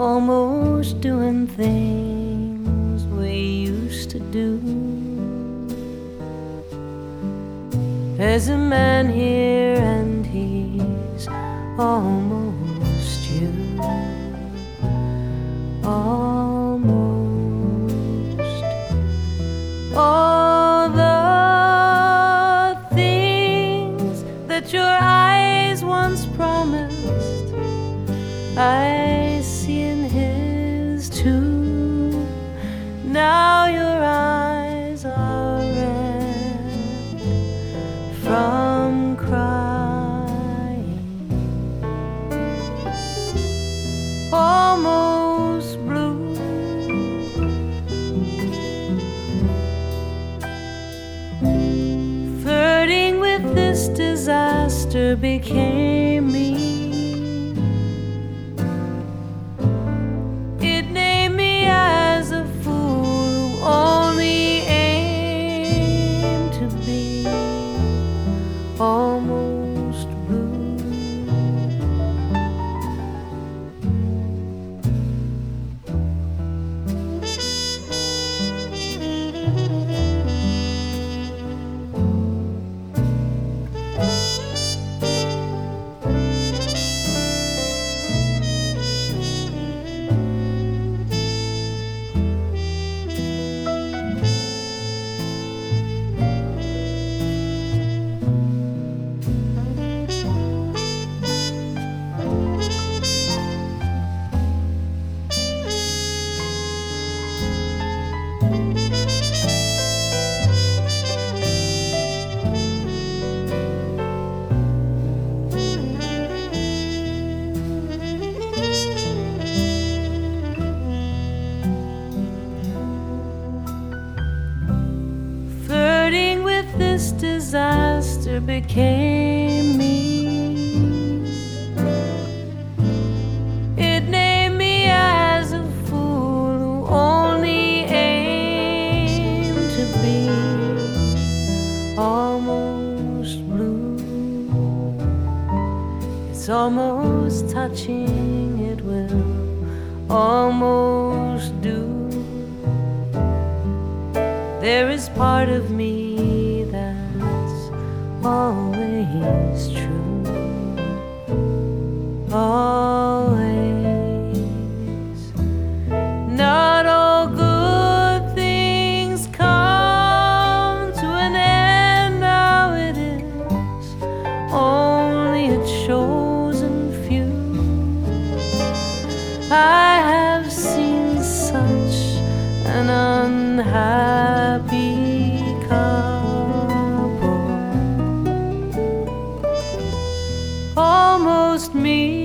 almost doing things we used to do. There's a man here and he's almost you. Almost. All the things that your eyes once promised, I see in his too. Now your eyes are red from crying, almost blue. Flirting with this disaster became me. It named me as a fool who only aimed to be almost blue. This disaster became me. It named me as a fool who only aimed to be almost blue. It's almost touching, it will almost do. There is part of me that's always true, always. Not all good things come to an end. Now it is only a chosen few. I have seen such an unhappy couple, almost me.